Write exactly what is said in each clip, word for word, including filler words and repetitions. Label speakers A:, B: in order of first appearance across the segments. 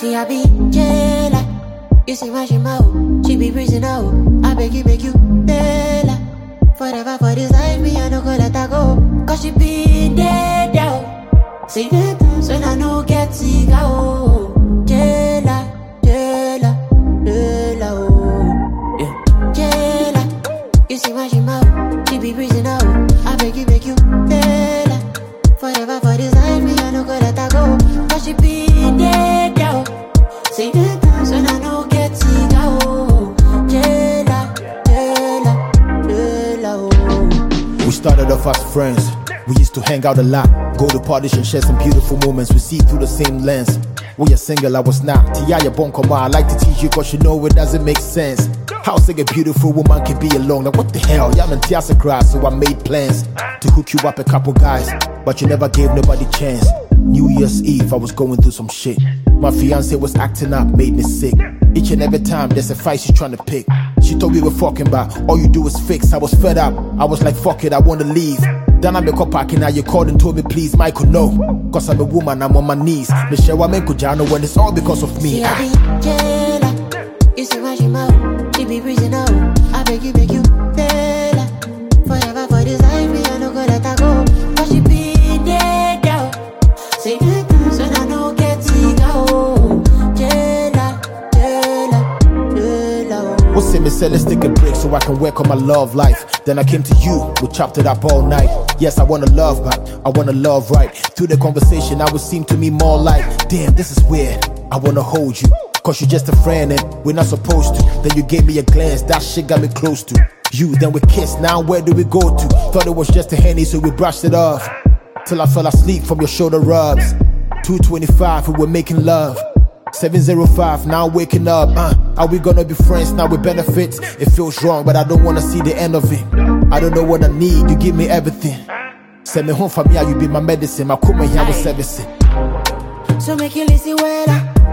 A: See, I be jailer. You see my shima, she be breezing out. I beg you, beg you, Della. Forever for this life, me I no go let her go. Cause she been dead out. See the times when I no get sick out. Jailer, jailer, jailer, oh. Yeah. Jailer. You see my shima, she be breezing out. I beg you, beg you, Della. Forever for this life, me I no go let her go. Cause she been dead out. See the times when I no get sick out. Jailer, jailer, jailer, oh.
B: We started off as friends. We used to hang out a lot, go to parties and share some beautiful moments. We see through the same lens. When you're single, I was not. Tia, bon koma. I like to teach you cause you know it doesn't make sense. How sick a beautiful woman can be alone? Like what the hell? Yeah, I'm in Tiasa grass, so I made plans to hook you up a couple guys, but you never gave nobody chance. New Year's Eve, I was going through some shit. My fiance was acting up, made me sick. Each and every time there's a fight she's trying to pick. She thought we were fucking, but all you do is fix. I was fed up, I was like fuck it, I wanna leave. Then I make up packing, now you called and told me please, Michael, no. Cause I'm a woman, I'm on my knees. Michelle, I make Kujano when it's all because of me.
A: See, I be jailer. You see my shima, she be breezing out. I beg you, beg you, Della. Forever for this life, me I no go let her go. Cause she been dead out. See the times when I no get sick out. Jailer, jailer, jailer.
B: What's say me say let's take a break so I can work on my love life. Then I came to you, we chopped it up all night. Yes, I wanna love back, I wanna love right. Through the conversation, I would seem to me more like, damn, this is weird. I wanna hold you, cause you're just a friend and we're not supposed to. Then you gave me a glance, that shit got me close to you. Then we kissed, now where do we go to? Thought it was just a Henny, so we brushed it off. Till I fell asleep from your shoulder rubs. two twenty-five, we were making love. seven oh five, now waking up. Uh, are we gonna be friends now with benefits? It feels wrong, but I don't wanna see the end of it. I don't know what I need, you give me everything. Send me home for me, you be my medicine. My kuma here was servicing.
A: So make you listen well.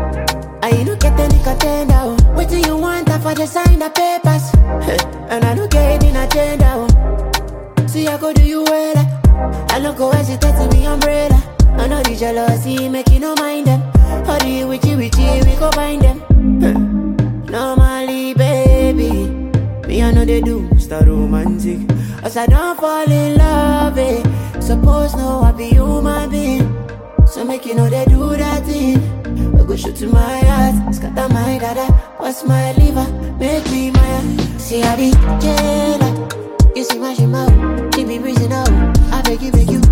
A: I ain't no get any contender. What do you want for the sign the papers? And I don't get in agenda. See I go do you well. I don't go hesitate to be umbrella. I know the jealousy make you no mind them. Hurry with you, with you, we go find them. Normally, baby, me I know they do start romantic. As I don't fall in love, eh. Suppose no, I be human being. So make you know they do that thing. We go shoot to my heart, scatter my dada. What's my liver, make me mine. See I be jailer. You see my shima, she be breezing out. I beg you, beg you.